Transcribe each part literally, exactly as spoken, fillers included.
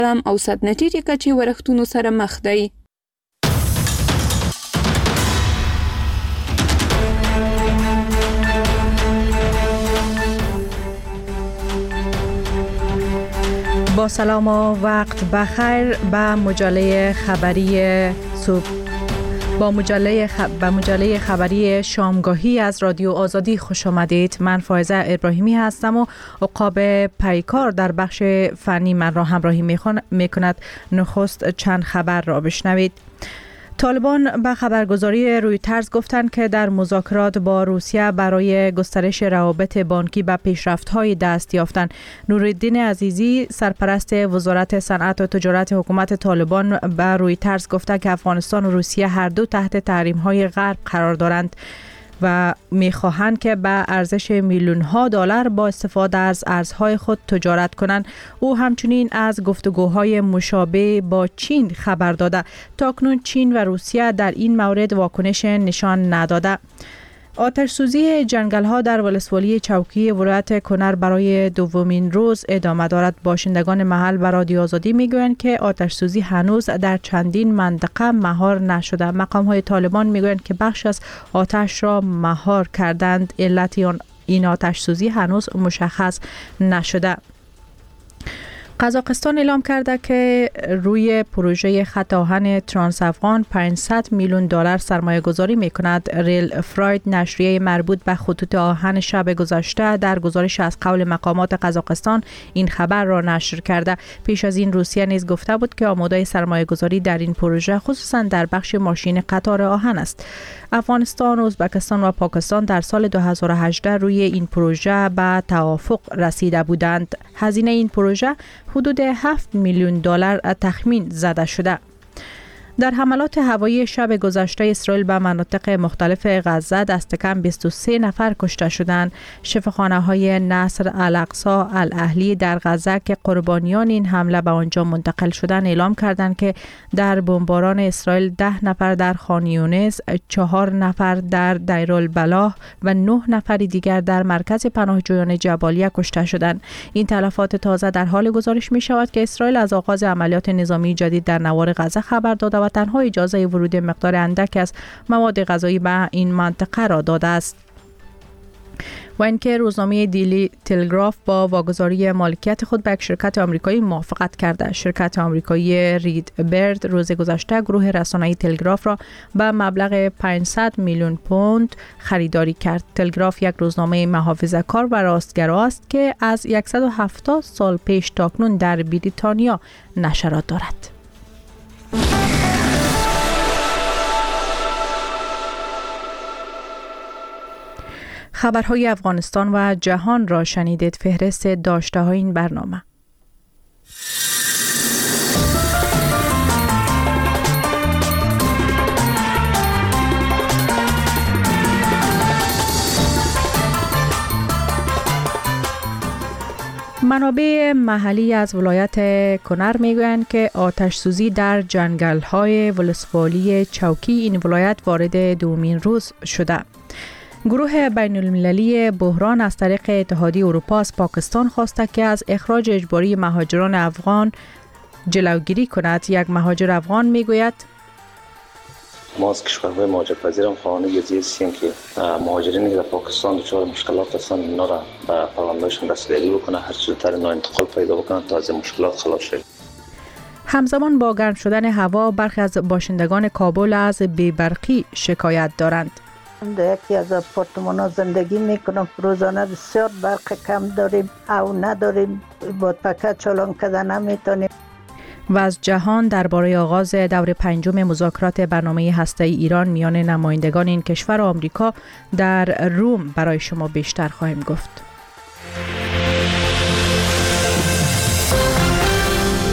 هم اوسط نټیټې کچې ورښتونو سره مخ دی. با سلام و وقت بخیر به مجله خبری صبح با مجله خ... به مجله خبری شامگاهی از رادیو آزادی خوش آمدید. من فائزه ابراهیمی هستم و عقاب پیکار در بخش فنی من را همراهی میخون... میکند. نخست چند خبر را بشنوید. طالبان به خبرگزاری رویترز گفتند که در مذاکرات با روسیه برای گسترش روابط بانکی به پیشرفت‌های دست یافتند. نورالدین عزیزی سرپرست وزارت صنعت و تجارت حکومت طالبان به رویترز گفته که افغانستان و روسیه هر دو تحت تحریم‌های غرب قرار دارند و می‌خواهند که به ارزش میلیون‌ها دلار با استفاده از ارزهای خود تجارت کنند. او همچنین از گفتگوهای مشابه با چین خبر داده. تاکنون چین و روسیه در این مورد واکنش نشان نداده. آتش سوزی جنگل‌ها در ولسوالی چوکی ولایت کنر برای دومین روز ادامه دارد. باشندگان محل به رادیو آزادی میگویند که آتش سوزی هنوز در چندین منطقه مهار نشده. مقام‌های طالبان میگویند که بخش از آتش را مهار کردند. علت این آتش سوزی هنوز مشخص نشده. قزاقستان اعلام کرده که روی پروژه خط آهن ترانس افغان پانصد میلیون دلار سرمایه گذاری می کند. ریل فراید نشریه مربوط به خطوط آهن شب گذشته در گزارش از قول مقامات قزاقستان این خبر را نشر کرده. پیش از این روسیه نیز گفته بود که آماده سرمایه گذاری در این پروژه خصوصا در بخش ماشین قطار آهن است. افغانستان، ازبکستان و پاکستان در سال دو هزار و هجده روی این پروژه به توافق رسیده بودند. هزینه این پروژه حدود هفت میلیون دلار تخمین زده شده. در حملات هوایی شب گذشته اسرائیل به مناطق مختلف غزه دست کم بیست و سه نفر کشته شدند. شفاخانه‌های نصر الاقصی الاهلی در غزه که قربانیان این حمله به آنجا منتقل شدند اعلام کردند که در بمباران اسرائیل ده نفر در خان یونس، چهار نفر در دیرالبلاح و نه نفر دیگر در مرکز پناهجویان جبالیه کشته شدند. این تلفات تازه در حال گزارش می شود که اسرائیل از آغاز عملیات نظامی جدید در نوار غزه خبر داده و تنها اجازه ورود مقدار اندک از مواد غذایی به این منطقه را داده است. و اینکه روزنامه دیلی تلگراف با واگذاری مالکیت خود به یک شرکت آمریکایی موافقت کرده. شرکت آمریکایی رید برد روز گذشته گروه رسانه‌ای تلگراف را به مبلغ پانصد میلیون پوند خریداری کرد. تلگراف یک روزنامه محافظه‌کار و راستگرا است که از صد و هفتاد سال پیش تاکنون در بریتانیا نشرات دارد. خبرهای افغانستان و جهان را شنیدید. فهرست داشته های این برنامه. منابع محلی از ولایت کنر میگویند که آتش سوزی در جنگل‌های ولسوالی چوکی این ولایت وارد دومین روز شده. گروه بین المللی بحران از طریق اتحادیه اروپا از پاکستان خواسته که از اخراج اجباری مهاجران افغان جلوگیری کند. یک مهاجر افغان میگوید ما از کشورهای مهاجرپذیرم خواهان یزی هستیم که مهاجرینی که در پاکستان دچار مشکلات هستند اینا را به پیغامبرشون رسیدگی بکنه، هر چیز تر اینا انتقال پیدا بکنن تا از مشکلات خلاص شوند. همزمان با گرم شدن هوا برخی از باشندگان کابل از بی‌برقی شکایت دارند. در یکی از آپارتمان‌ها زندگی میکنم. روزانه بسیار برق کم داریم او نداریم، با پکه چالان کردن نمیتونیم. و از جهان درباره آغاز دور پنجم مذاکرات برنامه هسته‌ای ایران میان نمایندگان این کشور و آمریکا در روم برای شما بیشتر خواهیم گفت.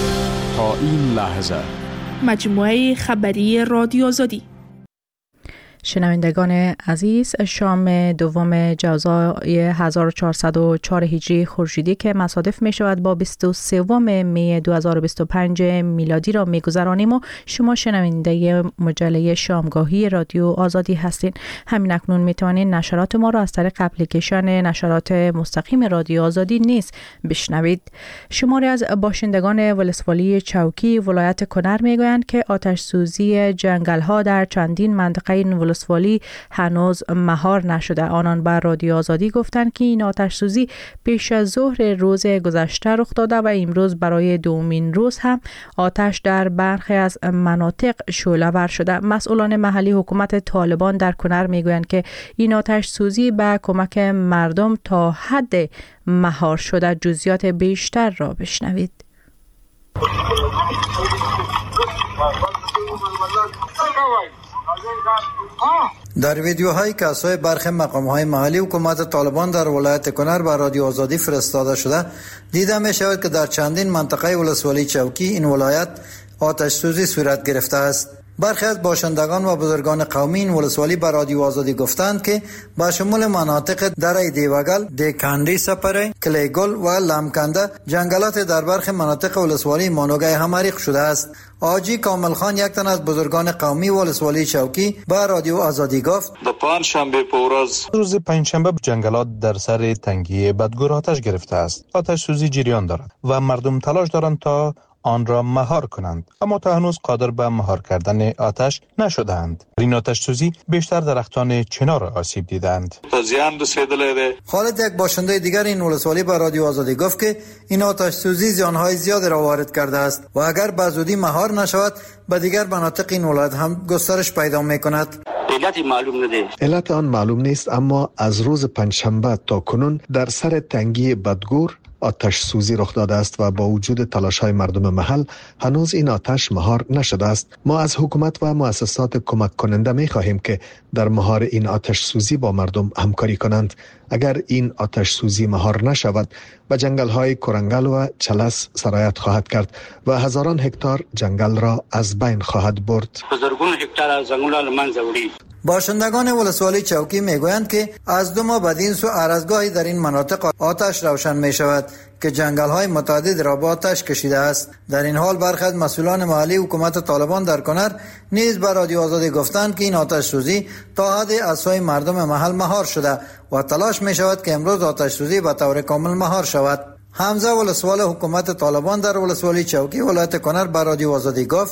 تا این لحظه مجموعه خبری رادیو آزادی. شنوندگان عزیز، شام دوم جوزای هزار و چهارصد و چهار هجری خورشیدی که مصادف می شود با بیست و سوم می دو هزار و بیست و پنج میلادی را می گذرانیم و شما شنونده مجله شامگاهی رادیو آزادی هستین. همین اکنون می توانید نشرات ما را از طریق اپلیکیشن نشرات مستقیم رادیو آزادی نیز بشنوید. شماری از باشندگان ولسوالی چوکی ولایت کنر می گویند که آتش سوزی جنگل ها در چندین منطقه این ولسوالی هنوز مهار نشده. آنان بر رادیو آزادی گفتند که این آتش سوزی پیش از ظهر روز گذشته رخ داده و امروز برای دومین روز هم آتش در برخی از مناطق شعله‌ور شده. مسئولان محلی حکومت طالبان در کنر میگویند که این آتش سوزی به کمک مردم تا حد مهار شده. جزئیات بیشتر را بشنوید. در ویدیوهای که از سوی برخی مقام‌های محلی حکومت طالبان در ولایت کنر بر رادیو آزادی فرستاده شده دیده می شود که در چندین منطقه ولسوالی چوکی این ولایت آتش سوزی صورت گرفته است. برخی از باشندگان و بزرگان قومی این ولسوالی بر رادیو آزادی گفتند که با شمول مناطق دره دیوگل، دیکاندی سپره، کلیگل و لامکنده جنگلات در برخی مناطق ولسوالی مانوگه هم عریق شده است. آجی کامل خان یک تن از بزرگان قومی ولسوالی چوکی با رادیو آزادی گفت: در پنجشنبه پورز روز پنجشنبه جنگلات در سر تنگی بدگور آتش گرفته است. آتش سوزی جریان دارد و مردم تلاش دارند تا آن را مهار کنند، اما تا هنوز قادر به مهار کردن آتش نشدند. این آتش سوزی بیشتر درختان چنار آسیب دیدند. زیان رسیدلی. خالد یک باشنده دیگر این ولسوالی به رادیو آزادی گفت که این آتش سوزی زیانهای زیاد را وارد کرده است و اگر به زودی مهار نشود به دیگر مناطق این ولایت هم گسترش پیدا می‌کند. علت معلوم نده. علت آن معلوم نیست، اما از روز پنجشنبه تا کنون در سر تنگی بدگور آتش سوزی رخ داده است و با وجود تلاش‌های مردم محل هنوز این آتش مهار نشده است. ما از حکومت و مؤسسات کمک کننده می خواهیم که در مهار این آتش سوزی با مردم همکاری کنند. اگر این آتش سوزی مهار نشود به جنگل‌های کرنگل و چلس سرایت خواهد کرد و هزاران هکتار جنگل را از بین خواهد برد. هزاران هکتار از جنگل را منځ وړي. باشندگان ولسوالی چوکی میگویند که از دو ماه بعد این سو ارزگاهی در این مناطق آتش روشن می شود که جنگل های متعدد را به آتش کشیده است. در این حال برخی از مسئولان محلی حکومت طالبان در کنر نیز به رادیو آزادی گفتند که این آتش سوزی تا حد از سوی مردم محل مهار شده و تلاش می شود که امروز آتش سوزی به طور کامل مهار شود. حمزه ولسوال حکومت طالبان در ولسوالی چوکی ولایت کنر به رادیو آزادی گفت: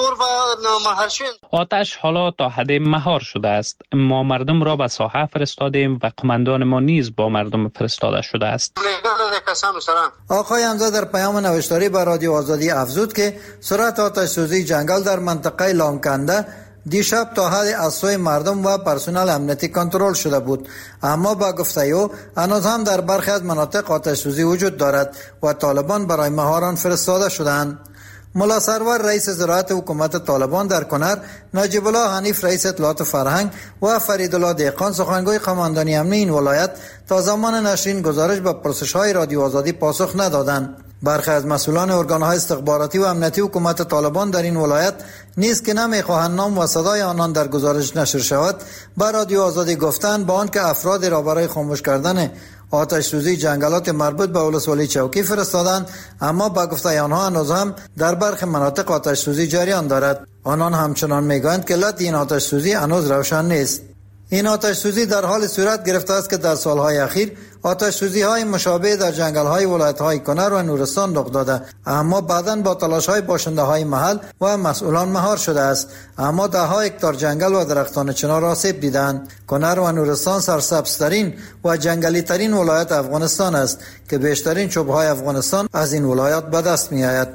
آتش حالا تا حد مهار شده است. ما مردم را به ساحه فرستادیم و قماندان ما نیز با مردم فرستاده شده است. آقای حمزه در پیام نوشتاری به رادیو آزادی افزود که سرعت آتش سوزی جنگل در منطقه لامکنده دیشب تا حد از سوی مردم و پرسنل امنیتی کنترل شده بود، اما با گفته او هنوز هم در برخی از مناطق آتش سوزی وجود دارد و طالبان برای مهار آن فرستاده شدند. ملا سرور رئیس زراعت حکومت طالبان در کنر، نجیب الله حنیف رئیس اطلاعات فرهنگ و فریدالله دهقان سخنگوی قماندانی امنی این ولایت تا زمان نشر این گزارش به پرسش‌های رادیو آزادی پاسخ ندادند. برخی از مسئولان ارگان‌های استخباراتی و امنیتی حکومت طالبان در این ولایت نیز که نمی‌خواهند نام و صدای آنان در گزارش نشر شود به رادیو آزادی گفتند با آنکه افراد را برای خاموش کردن آتش سوزی جنگلات مربوط به ولسوالی چوکی فرستادند، اما با گفته آنها هنوز هم در برخی مناطق آتش سوزی جریان دارد. آنان همچنان میگویند که علت این آتش سوزی هنوز روشن نیست. این آتش سوزی در حال صورت گرفته است که در سالهای اخیر آتش سوزی های مشابه در جنگل های ولایت های کنر و نورستان رخ داده، اما بعداً با تلاش های باشنده های محل و مسئولان مهار شده است. اما ده ها هکتار جنگل و درختان چنار آسیب دیدند. کنر و نورستان سرسبزترین و جنگلی ترین ولایت افغانستان است که بیشترین چوب های افغانستان از این ولایت به دست می آید.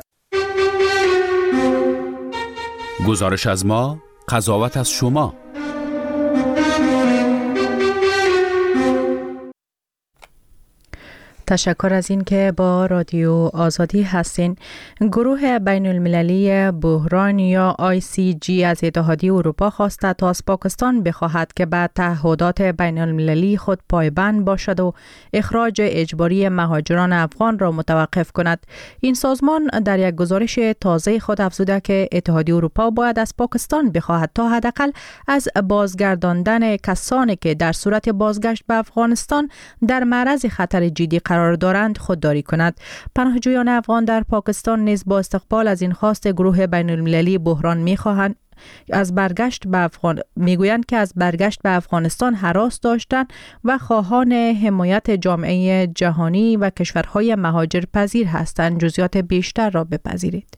گزارش از ما، قضاوت از شما. تشکر از این که با رادیو آزادی هستین. گروه بین المللی بحران یا آی سی جی از اتحادیه اروپا خواسته تا از پاکستان بخواهد که به تعهدات بین المللی خود پایبند باشد و اخراج اجباری مهاجران افغان را متوقف کند. این سازمان در یک گزارش تازه خود افزوده که اتحادیه اروپا باید از پاکستان بخواهد تا حداقل از بازگرداندن کسانی که در صورت بازگشت به افغانستان در معرض خطر جدی قرار دارند خودداری کند. پناهجویان افغان در پاکستان نیز با استقبال از این خواست گروه بین المللی بحران می‌خواهند از برگشت به افغان میگویند که از برگشت به افغانستان هراس داشتند و خواهان حمایت جامعه جهانی و کشورهای مهاجر پذیر هستند. جزئیات بیشتر را بپذیرید.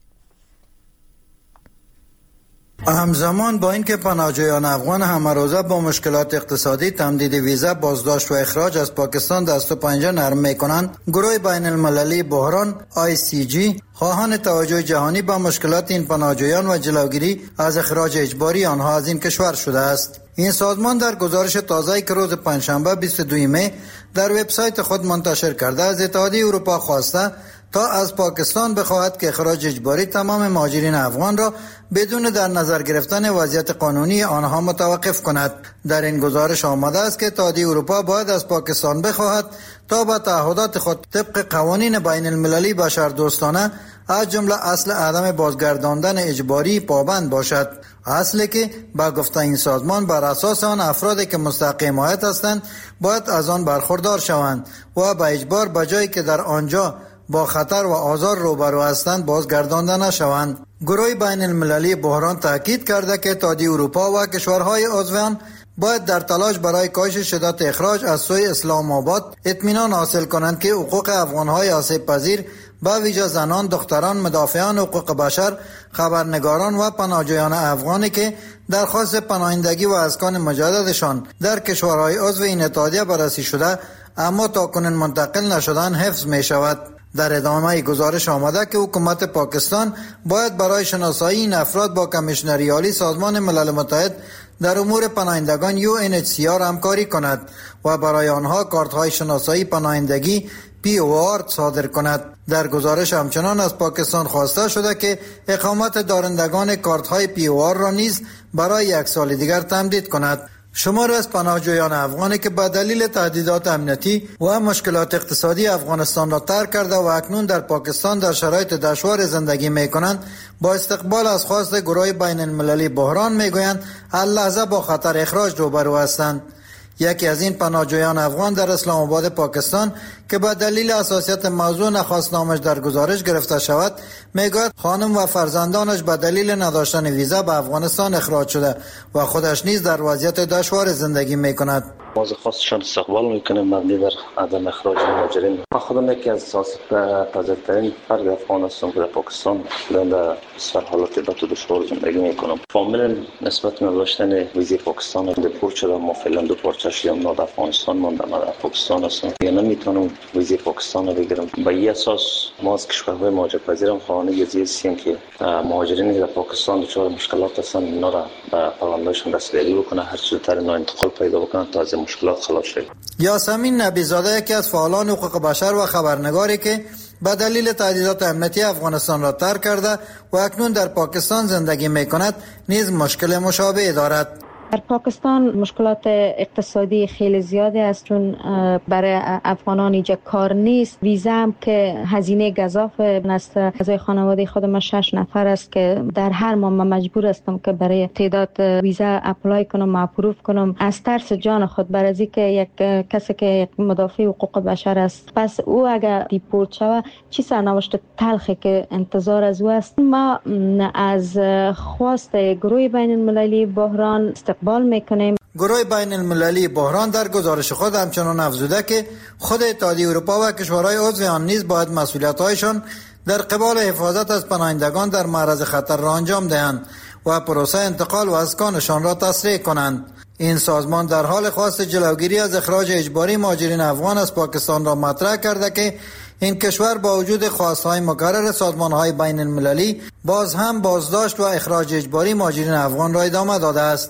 همزمان با اینکه پناهجویان افغان همروزه با مشکلات اقتصادی، تمدید ویزا، بازداشت و اخراج از پاکستان دست و پنجه نرم میکنند، گروه بین المللی بحران آی سی جی خواهان توجه جهانی با مشکلات این پناهجویان و جلوگیری از اخراج اجباری آنها از این کشور شده است. این سازمان در گزارش تازه‌ای که روز پنجشنبه بیست و دو می در وبسایت خود منتشر کرده از اتحادیه اروپا خواسته تا از پاکستان بخواهد که اخراج اجباری تمام مهاجرین افغان را بدون در نظر گرفتن وضعیت قانونی آنها متوقف کند. در این گزارش آمده است که اتحادیه اروپا باید از پاکستان بخواهد تا به تعهدات خود طبق قوانین بین المللی بشردوستانه از جمله اصل عدم بازگرداندن اجباری پابند باشد، اصلی که با گفته این سازمان بر اساس آن افرادی که مستحق حمایت هستند باید از آن برخوردار شوند و به اجبار به جایی که در آنجا با خطر و آزار روبرو هستند بازگردانده نشوند. گروه بین المللی بحران تاکید کرده که اتحادیه اروپا و کشورهای عضو آن باید در تلاش برای کاهش شدت اخراج از سوی اسلام آباد اطمینان حاصل کنند که حقوق افغانهای آسیب پذیر به ویژه زنان، دختران، مدافعان حقوق بشر، خبرنگاران و پناهجویان افغانی که درخواست پناهندگی و اسکان مجددشان در کشورهای عضو این اتحادیه بررسی شده اما تاکنون منتقل نشدن حفظ می شود. در ادامه گزارش آمده که حکومت پاکستان باید برای شناسایی این افراد با کمیشنری عالی سازمان ملل متحد در امور پناهندگان یو ان اچ سی آر همکاری کند و برای آنها کارت‌های شناسایی پناهندگی پی او آر صادر کند. در گزارش همچنان از پاکستان خواسته شده که اقامت دارندگان کارت‌های پی او آر را نیز برای یک سال دیگر تمدید کند. شمار از پناهجویان افغانی که به دلیل تهدیدات امنیتی و مشکلات اقتصادی افغانستان را ترک کرده و اکنون در پاکستان در شرایط دشوار زندگی می‌کنند با استقبال از خواست گروه بین المللی بحران می‌گویند اللحظه با خطر اخراج روبرو هستند. یکی از این پناهجویان افغان در اسلام آباد پاکستان که به دلیل حساسیت موضوع نخواست نامش در گزارش گرفته شود میگوید خانم و فرزندانش به دلیل نداشتن ویزا به افغانستان اخراج شده و خودش نیز در وضعیت دشوار زندگی میکند. ما از خواستشان استقبال میکنیم مبنی بر عدم اخراج مهاجرین. من خودم یکی از سیاست پذیرترین فرد افغان هستم که در پاکستان در بسیار حالات بد و دشوار زندگی میکنم. فامیل نسبت به داشتن ویزای پاکستان دپورت شده، ما فعلا دو پارچه شدیم، در افغانستان ماندم، در پاکستان هستم. یعنی نمیتونم ویزای پاکستان رو بگیرم. به این اساس ما از کشورهای مهاجرپذیرم خواهان یزی هستیم که مهاجرینی که در پاکستان دچار مشکلات هستند اینا را به پروندهشون رسیدگی بکنه، هر چیز تر نوع انتقال پیدا بکنه تا از مشکلات خلاص شد. یاسمین نبیزاده یکی از فعالان حقوق بشر و خبرنگاری که به دلیل تهدیدات امنیتی افغانستان را ترک کرده و اکنون در پاکستان زندگی می‌کند نیز مشکل مشابه دارد. در پاکستان مشکلات اقتصادی خیلی زیاده است، چون برای افغانان اینجا کار نیست. ویزا هم که هزینه گزاف است. اعضای خانواده خودم شش نفر است که در هر ماه من مجبور هستم که برای تعداد ویزا اپلای کنم و اپروف کنم از ترس جان خود، برای از اینکه یک کسی که یک مدافع حقوق بشر است، پس او اگر دیپورت شود چی سرنوشت تلخی که انتظار از او است. ما از خواست گروه بین المللی بحران استقبال میکنیم. گروه بین المللی بحران در گزارش خود همچنان افزوده که خود اتحادیه اروپا و کشورهای عضو آن نیز باید مسئولیت‌هایشان در قبال حفاظت از پناهندگان در معرض خطر را انجام دهند و پروسه انتقال و اسکانشان را تسریع کنند. این سازمان در حال خواست جلوگیری از اخراج اجباری مهاجرین افغان از پاکستان را مطرح کرده که این کشور با وجود خواستهای مکرر سازمانهای بین المللی باز هم بازداشت و اخراج اجباری مهاجرین افغان را ادامه داده است.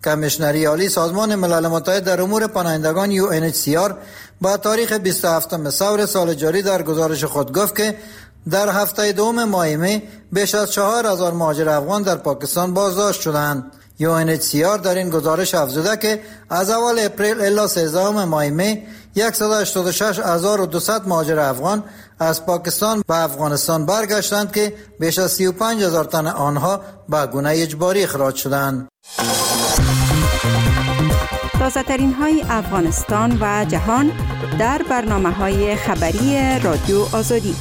کمیشنری عالی سازمان ملل متحد در امور پناهندگان یو ان اچ سی آر با تاریخ بیست و هفتم ثور سال جاری در گزارش خود گفت که در هفته دوم ماه می بیش از چهار هزار مهاجر افغان در پاکستان بازداشت شدند. یو ان اچ سی آر در این گزارش افزوده که از اول اپریل الی سیزدهم ماه می صد و هشتاد و شش هزار و دویست مهاجر افغان از پاکستان به افغانستان برگشتند که بیش از سی و پنج هزار تن آنها به گونه اجباری اخراج شدند. تازه ترین های افغانستان و جهان در برنامه های خبری رادیو آزادی.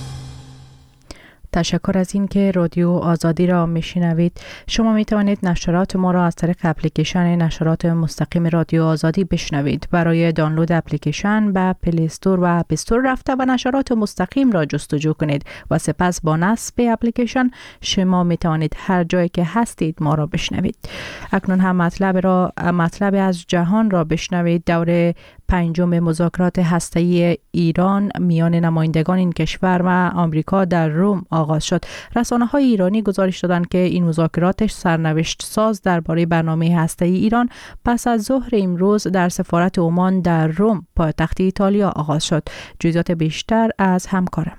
تشکر از این که رادیو آزادی را میشنوید. شما می توانید نشرات ما را از طریق اپلیکیشن نشرات مستقیم رادیو آزادی بشنوید. برای دانلود اپلیکیشن به پلی استور و اپ استور رفته و نشرات مستقیم را جستجو کنید و سپس با نصب اپلیکیشن شما می توانید هر جایی که هستید ما را بشنوید. اکنون هم مطلب را مطلب از جهان را بشنوید. دوره پنجم مذاکرات هسته‌ای ایران میان نمایندگان این کشور و آمریکا در روم آغاز شد. رسانه‌های ایرانی گزارش دادند که این مذاکرات سرنوشت ساز درباره برنامه هسته‌ای ایران پس از ظهر امروز در سفارت عمان در روم پایتخت ایتالیا آغاز شد. جزئیات بیشتر از همکارم.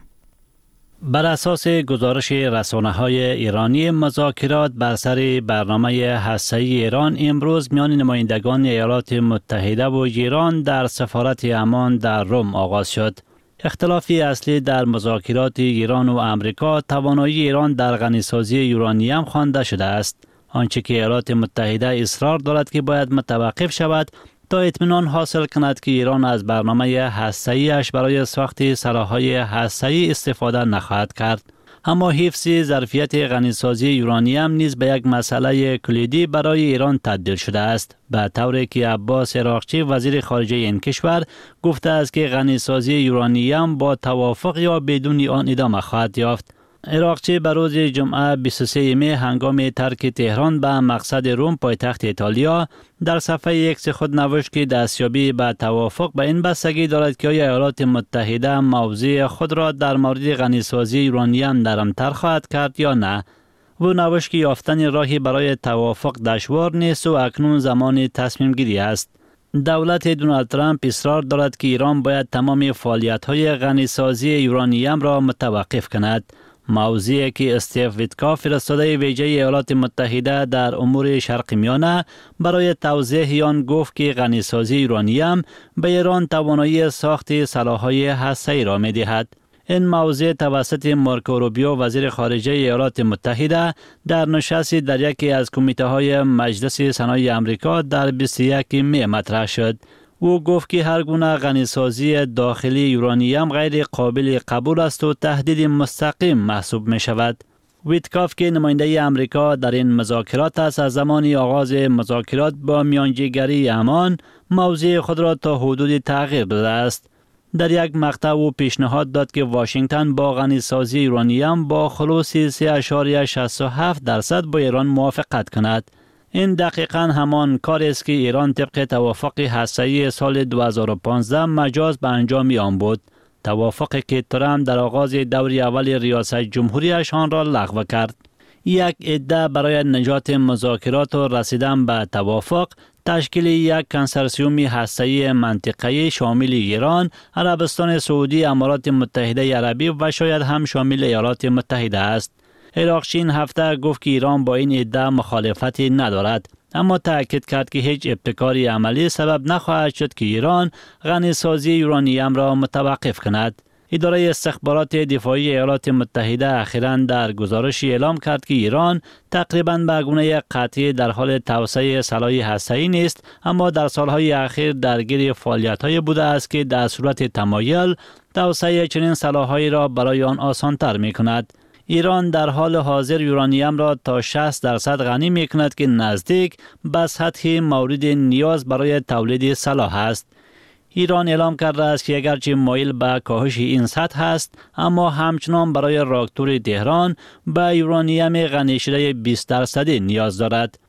بر اساس گزارش رسانه‌های ایرانی، مذاکرات بر سر برنامه هسته‌ای ایران امروز میان نمایندگان ایالات متحده و ایران در سفارت عمان در روم آغاز شد. اختلافی اصلی در مذاکرات ایران و آمریکا توانایی ایران در غنیسازی یورانیم خوانده شده است. آنچه که ایالات متحده اصرار دارد که باید متوقف شود تا اطمینان حاصل کند که ایران از برنامه هسته‌ای‌اش برای ساخت سلاح‌های هسته‌ای استفاده نخواهد کرد. اما حفظ ظرفیت غنیسازی یورانیم نیز به یک مسئله کلیدی برای ایران تبدیل شده است، به طوری که عباس عراقچی وزیر خارجه این کشور گفته است که غنیسازی یورانیم با توافق یا بدون آن ادامه خواهد یافت. عراقچی به روز جمعه بیست و سوم می هنگام ترک تهران به مقصد روم پایتخت ایتالیا در صفحه ایکس خود نوشت که دستیابی به توافق به این بستگی دارد که آیا ایالات متحده موضع خود را در مورد غنیسازی یورانیم نرمتر خواهد کرد یا نه. او نوشت که یافتن راهی برای توافق دشوار نیست و اکنون زمان تصمیم گیری است. دولت دونالد ترامپ اصرار دارد که ایران باید تمام فعالیت‌های غنیسازی یورانیم را متوقف کند. موضوعی که استیو ویتکاف فرستاده ویژه ایالات متحده در امور شرق میانه برای توضیح آن گفت که غنیسازی یورانیم به ایران توانایی ساخت سلاح‌های هسته‌ای را می‌دهد. این موضوع توسط مارکو روبیو وزیر خارجه ایالات متحده در نشستی در یکی از کمیته‌های مجلس صنایع آمریکا در بیست و یکم می مطرح شد. او گفت که هر گونه غنیسازی داخلی یورانیم غیر قابل قبول است و تهدید مستقیم محسوب می شود. ویتکاف که نماینده آمریکا در این مذاکرات است، از زمان آغاز مذاکرات با میانجیگری عمان موضع خود را تا حدودی تغییر داده است. در یک مقطع او پیشنهاد داد که واشنگتن با غنیسازی یورانیم با خلوص سه اشاریه شصت و هفت درصد با ایران موافقت کند. این دقیقاً همان کاری است که ایران طبق توافق هسته‌ای سال دو هزار و پانزده مجاز به انجام آن بود. توافقی که ترامپ در آغاز دور اول ریاست جمهوریش آن را لغو کرد. یک عده برای نجات مذاکرات و رسیدن به توافق تشکیل یک کنسرسیوم هسته‌ای منطقه‌ای شامل ایران، عربستان سعودی، امارات متحده عربی و شاید هم شامل ایالات متحده است. عراقچی این هفته گفت که ایران با این ادعا مخالفتی ندارد، اما تأکید کرد که هیچ ابتکاری عملی سبب نخواهد شد که ایران غنیسازی یورانیم را متوقف کند. اداره استخبارات دفاعی ایالات متحده اخیراً در گزارشی اعلام کرد که ایران تقریباً به گونه قطعی در حال توسعه سلاح هسته‌ای نیست، اما در سالهای اخیر درگیر فعالیت‌های بوده است که در صورت تمایل توسعه چنین سلاح‌هایی را برای آن آسان‌تر می‌کند. ایران در حال حاضر یورانیم را تا شصت درصد غنی می کند که نزدیک به سطح مورد نیاز برای تولید سلاح است. ایران اعلام کرده است که اگرچه مایل به کاهش این سطح است، اما همچنان برای راکتور تهران به یورانیم غنی شده بیست درصدی نیاز دارد.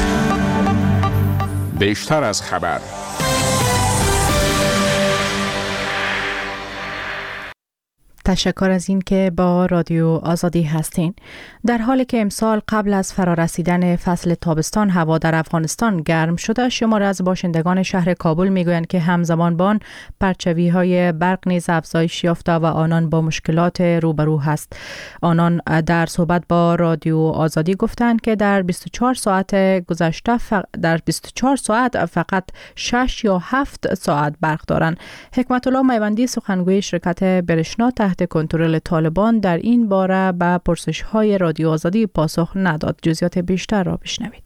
بیشتر از خبر. تشکر از این که با رادیو آزادی هستین. در حالی که امسال قبل از فرارسیدن فصل تابستان هوا در افغانستان گرم شده، شمار از باشندگان شهر کابل میگویند که همزمان با آن پرچوی های برق نیز افزایش یافته و آنان با مشکلات روبرو هست. آنان در صحبت با رادیو آزادی گفتند که در بیست و چهار ساعت گذشته فق... در بیست و چهار ساعت فقط شش یا هفت ساعت برق دارند. حکمت الله میوندی سخنگوی شرکت برشنا تحت کنترل طالبان در این باره به پرسش‌های رادیو آزادی پاسخ نداد. جزئیات بیشتر را بشنوید.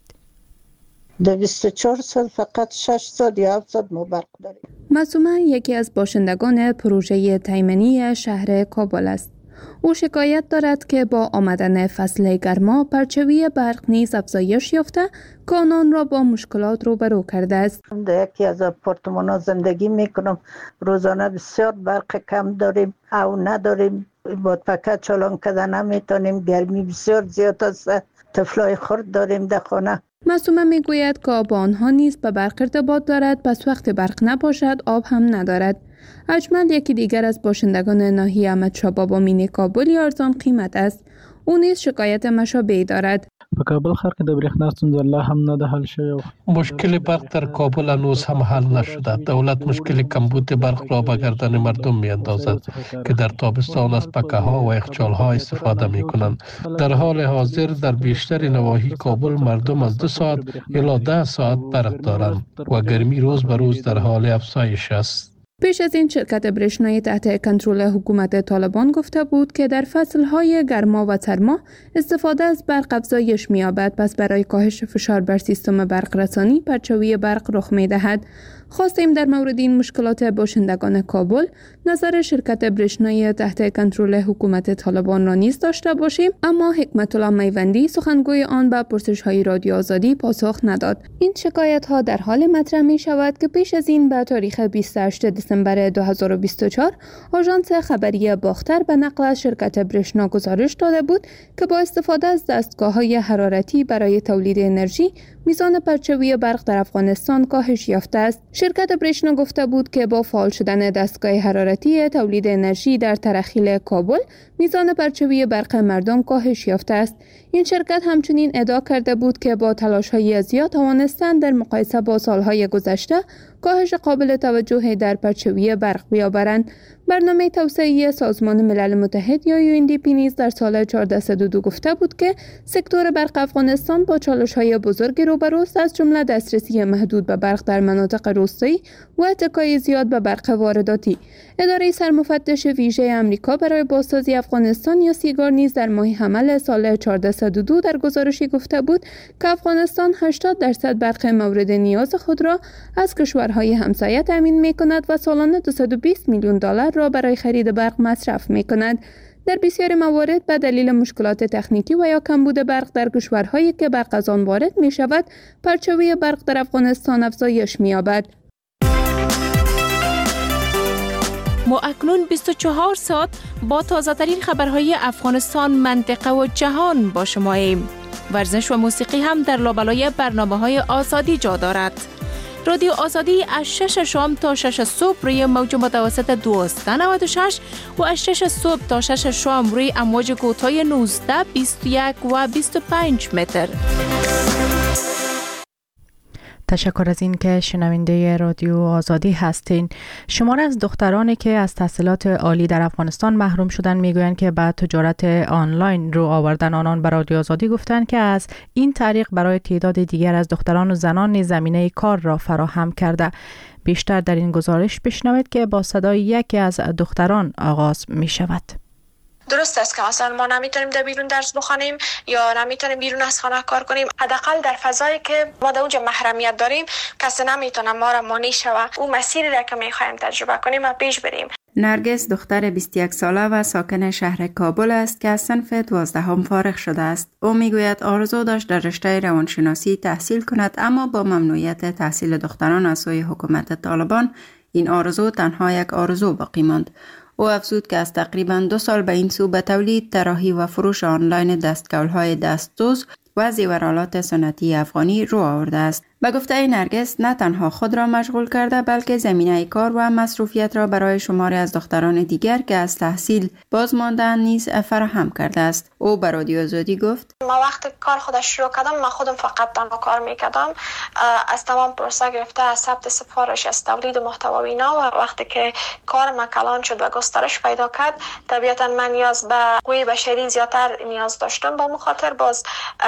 در بیست و چهار ساعت فقط شش ساعت یا هفت ساعت ما برق داریم. معصومه یکی از باشندگان پروژه تیمنی شهر کابل است. او شکایت دارد که با آمدن فصل گرما پرچوی برق نیز افزایش یافته که آنان را با مشکلات روبرو کرده است. در یکی از آپارتمان‌ها زندگی میکنم. روزانه بسیار برق کم داریم او نداریم. با پکه چالان کردن نمیتونیم. گرمی بسیار زیاد است. طفلای خرد داریم در خانه. معصومه میگوید که آب آنها نیز به برق ارتباط دارد، پس وقت برق نباشد آب هم ندارد. اجمل یکی دیگر از باشندگان ناحیه احمدشاه بابا مینی کابل ارزان قیمت است. او نیز شکایت مشابهی دارد. په کابل ښار کې د برېښنا ستونزه لا هم نه ده حل شوې. مشکل برق در کابل هنوز هم حل نشده. دولت مشکل کمبود برق را به گردن مردم میاندازد که در تابستان از پکه ها و یخچال ها استفاده می کنند. در حال حاضر در بیشتر نواحی کابل مردم از دو ساعت الی ده ساعت برق دارند و گرمی روز به روز در حال افزایش است. پیش از این شرکت برشنایی تحت کنترل حکومت طالبان گفته بود که در فصلهای گرما و سرما استفاده از برق افزایش می‌یابد، پس برای کاهش فشار بر سیستم برق رسانی پرچوی برق رخ می‌دهد. خواستیم در مورد این مشکلات باشندگان کابل نظر شرکت برشنایی تحت کنترل حکومت طالبان را نیز داشته باشیم، اما حکمت الله میوندی سخنگوی آن به پرسش‌های رادیو آزادی پاسخ نداد. این شکایت‌ها در حال مطرح می‌شود که پیش از این به تاریخ بیست و هشتم دسامبر دو هزار و بیست و چهار آژانس خبری باختر به نقل از شرکت برشنا گزارش داده بود که با استفاده از دستگاه‌های حرارتی برای تولید انرژی میزان پرچوی برق در افغانستان کاهش یافته است. شرکت برشنا گفته بود که با فعال شدن دستگاه حرارتی تولید انرژی در ترخیل کابل میزان پرچوی برق مردم کاهش یافته است. این شرکت همچنین ادعا کرده بود که با تلاش‌های زیاد توانستند در مقایسه با سالهای گذشته کاهش قابل توجهی در پرچوی برق بیاورند. برنامه توسعه سازمان ملل متحد یا یو ان دی پی نیز در سال هزار و چهارصد و صد و دو گفته بود که سکتور برق افغانستان با چالش‌های بزرگی روبروست، از جمله دسترسی محدود به برق در مناطق روستایی و اتکای زیاد به برق وارداتی. اداره سرمفتش ویژه آمریکا برای بازسازی افغانستان یا سیگار نیز در ماه حمل سال هزار و چهارصد و صد و دو در گزارشی گفته بود که افغانستان هشتاد درصد برق مورد نیاز خود را از کشورهای همسایه تامین می‌کند و سالانه دویست و بیست میلیون دلار را برای خرید برق مصرف می‌کند. در بسیاری موارد به دلیل مشکلات تکنیکی و یا کمبود برق در کشورهایی که برق از آن وارد می‌شود، پرچوی برق در افغانستان افزایش می‌یابد. ما اکنون بیست و چهار ساعت با تازه‌ترین خبرهای افغانستان، منطقه و جهان با شماییم. ورزش و موسیقی هم در لابلای برنامه‌های آزادی جا دارد. رادیو آزادی از شش شام تا شش صبح روی موج متوسط دویست و نود و شش و از شش صبح تا شش شام روی امواج کوتاه نوزده، بیست و یک و بیست و پنج متر. تشکر از این که شنونده رادیو آزادی هستین. شمار از دخترانی که از تحصیلات عالی در افغانستان محروم شدن میگویند که بعد تجارت آنلاین رو آوردن آنان به رادیو آزادی گفتند که از این طریق برای تعداد دیگر از دختران و زنان زمینه کار را فراهم کرده. بیشتر در این گزارش بشنوید که با صدای یکی از دختران آغاز می شود. درست است که اصلا ما نمیتونیم در بیرون درس بخونیم یا نمیتونیم بیرون از خانه کار کنیم. حداقل در فضایی که ما در اونجا محرمیت داریم کسی نمیتونه ما را مانع شوه. اون مسیری را که میخوایم تجربه کنیم و پیش بریم. نرگس دختر بیست و یک ساله و ساکن شهر کابل است که از صنف دوازدهم فارغ شده است. او میگوید آرزو داشت در رشته روانشناسی تحصیل کند، اما با ممنوعیت تحصیل دختران از سوی حکومت طالبان این آرزو تنها یک آرزو باقی ماند. او افزود که از تقریباً دو سال به این سو به تولید، طراحی و فروش آنلاین دستکول‌های دستدوز و زیورآلات سنتی افغانی رو آورده است. به گفته نرگس نه تنها خود را مشغول کرده بلکه زمینه کار و مصروفیت را برای شماری از دختران دیگر که از تحصیل باز ماندن نیز فراهم کرده است. او به رادیو آزادی گفت: ما وقتی کار خود شروع کردم من خودم فقط تنها کار میکردم، از تمام پروسه گرفته از ثبت سفارش، از تولید محتوا و اینا. و وقتی که کار ما کلان شد و گسترش پیدا کرد طبیعتا من نیاز به قوی بشری زیادتر نیاز داشتم. با مخاطر باز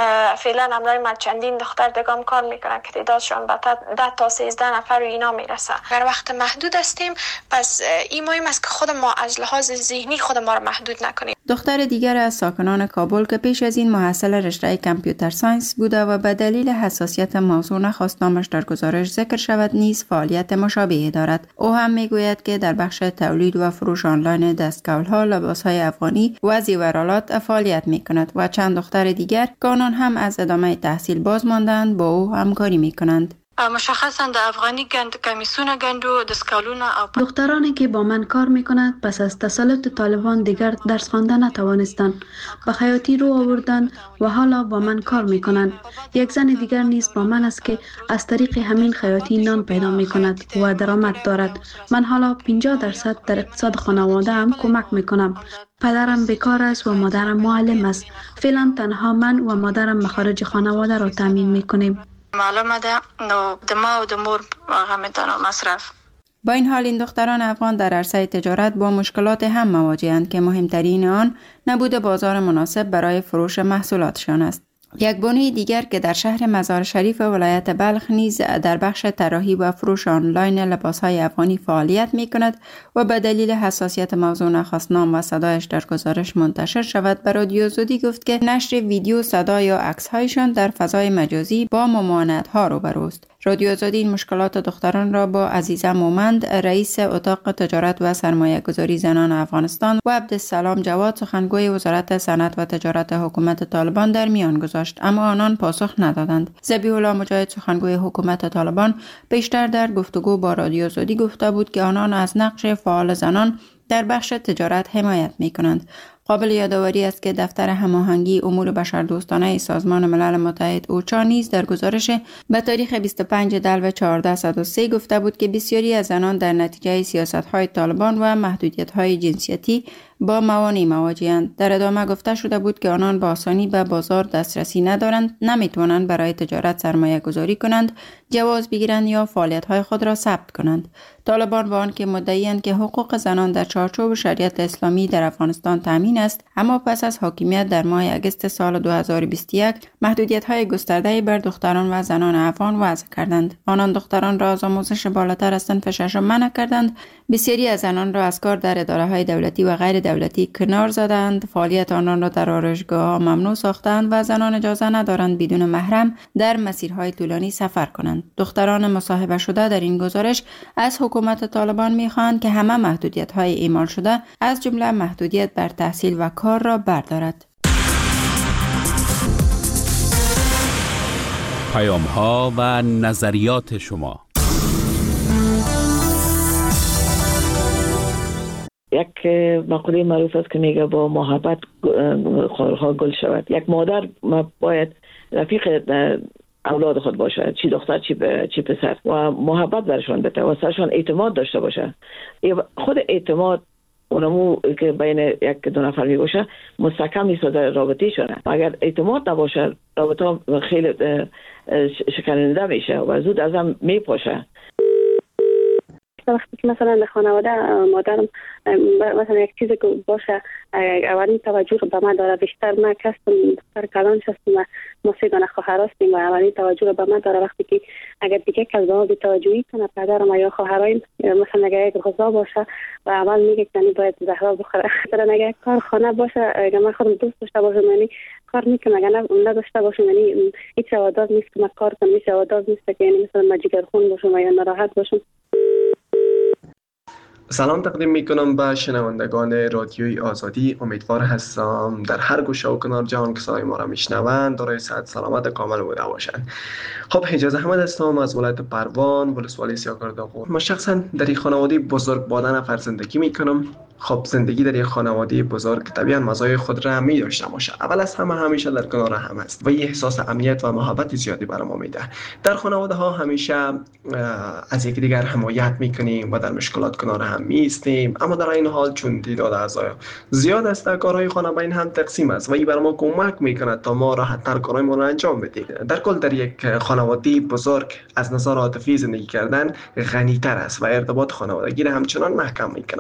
فعلا امرای من چندین دختر دگام کار میکنن که تعدادشان به ده تا سیزده نفر و اینا میرسه. اگر وقت محدود هستیم پس این مهم است که خود ما از لحاظ ذهنی خود ما را محدود نکنیم. دختر دیگر از ساکنان کابل که پیش از این محصل رشته کامپیوتر ساینس بوده و به دلیل حساسیت موضوع نخواست نامش در گزارش ذکر شود نیز فعالیت مشابهی دارد. او هم میگوید که در بخش تولید و فروش آنلاین دستکول‌ها، لباس‌های افغانی و زیورآلات فعالیت می‌کند و چند دختر دیگر که آنان هم از ادامه تحصیل باز ماندند با او همکاری می‌کنند. مشخصا در افغانی گند کمیسون گند و دستکالون او دخترانی که با من کار میکنند پس از تسلط طالبان دیگر درس خواندن نتوانستند، به خیاطی رو آوردند و حالا با من کار میکنند. یک زن دیگر نیز با من است که از طریق همین خیاطی نان پیدا میکند و درآمد دارد. من حالا پنجاه درصد در اقتصاد خانواده هم کمک میکنم. پدرم بیکار است و مادرم معلم است. فعلا تنها من و مادرم مخارج خانواده را تامین میکنیم. معلومه ده نو دما و دمور غمیدن و مصرف. با این حال این دختران افغان در عرصه تجارت با مشکلات هم مواجهند که مهمترین آن نبود بازار مناسب برای فروش محصولاتشان است. یک بانوی دیگر که در شهر مزار شریف ولایت بلخ نیز در بخش طراحی و فروش آنلاین لباسهای افغانی فعالیت می کند و به دلیل حساسیت موضوع نخواست نام و صدایش در گزارش منتشر شود به رادیو آزادی گفت که نشر ویدیو، صدا یا عکس‌هایشان در فضای مجازی با ممانعت‌ها روبروست. رادیو آزادی این مشکلات دختران را با عزیزه مومند، رئیس اتاق تجارت و سرمایه گذاری زنان افغانستان و عبدالسلام جواد، سخنگوی وزارت صنعت و تجارت حکومت طالبان در میان گذاشت، اما آنان پاسخ ندادند. ذبیح الله مجاهد، سخنگوی حکومت طالبان، بیشتر در گفتگو با رادیو آزادی گفته بود که آنان از نقش فعال زنان در بخش تجارت حمایت می کنند. قابل یادآوری است که دفتر هماهنگی امور بشردوستانه سازمان ملل متحد اوچا نیز در گزارش به تاریخ بیست و پنج دلو هزار و چهارصد و سه گفته بود که بسیاری از زنان در نتیجه سیاست‌های طالبان و محدودیت‌های جنسیتی با موانع مواجه‌اند. در ادامه گفته شده بود که آنان با آسانی به بازار دسترسی ندارند، نمیتوانند برای تجارت سرمایه گذاری کنند، جواز بگیرند یا فعالیت‌های خود را ثبت کنند. طالبان با آنکه مدعی‌اند که حقوق زنان در چارچوب شریعت اسلامی در افغانستان تامین است، اما پس از حاکمیت در ماه اگست سال دو هزار و بیست و یک محدودیت‌های گسترده‌ای بر دختران و زنان افغان وضع کردند. آنان دختران را از آموزش بالاتر از صنف ششم منع کردند. بسیاری از زنان را از کار در اداره‌های دولتی و غیر دولتی کنار زدند، فعالیت آنان را در آرایشگاه‌ها ممنوع ساختند و زنان اجازه ندارند بدون محرم در مسیرهای طولانی سفر کنند. دختران مصاحبه شده در این گزارش از حکومت طالبان می‌خواهند که همه محدودیت‌های اعمال شده از جمله محدودیت بر تحصیل و کار را بردارد. پیام‌ها و نظریات شما. یک مقوله معروف است که میگه با محبت خارها گل شود. یک مادر باید رفیق اولاد خود باشه، چی دختر چی چی پسر، و محبت برشون بده و سرشون اعتماد داشته باشه. خود اعتماد اونمو که بین یک دو نفر می باشه مستحکم نیست در رابطه شونه. اگر اعتماد نباشه رابطه خیلی شکننده میشه و زود از هم میپاشه. وقتی که مثلا در خانواده مادرم مثلا یک چیزی که باشه اولین توجه به من داره، بیشتر من کسیم دختر کلان هستم و ما سه دانه خواهر هستیم و اولین توجه به من داره. وقتی که اگر دیگه کس به ما بی‌توجهی کنه، پدرم یا خواهرایم، مثلا اگر یک غذا باشه و اول میگه که یعنی باید زهرا بخوره، مثلا اگر کار خانه باشه اگر من خودم دوست داشته باشم یعنی کار میکنم، اگر نداشته باشم یعنی هیچ عادت نیست که من کار کنم، هیچ عادت نیست که یعنی مثلا من جگرخون باشم یا ناراحت باشم. سلام تقدیم میکنم به شنوندگان رادیوی آزادی. امیدوار هستم در هر گوشه و کنار جهان کسایی ما را میشنوند دارای صحت سلامت کامل بوده باشند. خب اجازه احمد هستم از ولایت پروان، ولسوالی سیاکار داغور. ما شخصا در این خانواده بزرگ با ده نفر زندگی میکنم. خب زندگی در یک خانواده بزرگ طبیعاً مزایای خود را می داشته باشه. اول از همه همیشه در کنار هم است و یه احساس امنیت و محبت زیادی برام میده. در خانواده ها همیشه از یکدیگر حمایت میکنیم و در مشکلات کنار هم میستیم، اما در این حال چون تعداد اعضای زیاد است کارهای خانه بین هم تقسیم است و این بر ما کمک میکند تا ما راحت‌تر کارهای ما را انجام بدیم. در کل در یک خانواده بزرگ از نظر عاطفی زندگی کردن غنی‌تر است و ارتباط خانوادگی را همچنان محکم میکنه.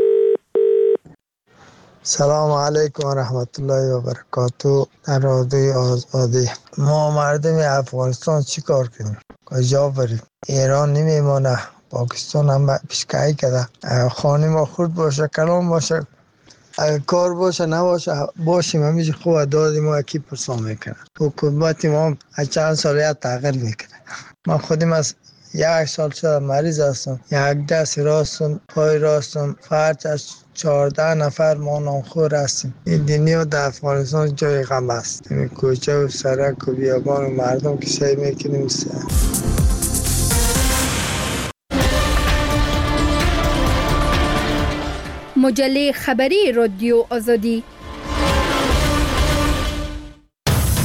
سلام علیکم و رحمت الله و برکاته. در رادیوی آزادی. ما مردم افغانستان چی کار کنیم؟ کجا بریم؟ ایران نمیمونه، پاکستان هم پیشکهی کرده. خانه ما خود باشه، کلام باشه، اگر کار باشه نباشه باشیم همیشه خوب دادی ما اکی پرسان میکنه. حکومت ما هم چند سالیت تغییر میکنه. ما خودم از یک سال شده مریض هستم، یک دست راستم، پای راستم فرج از چهارده نفر ما نامخور هستیم. این دنیا در افغانستان جای غم است. این کوچه و سرک و بیابان و مردم که سعی میکنیم سعی. مجله خبری رادیو آزادی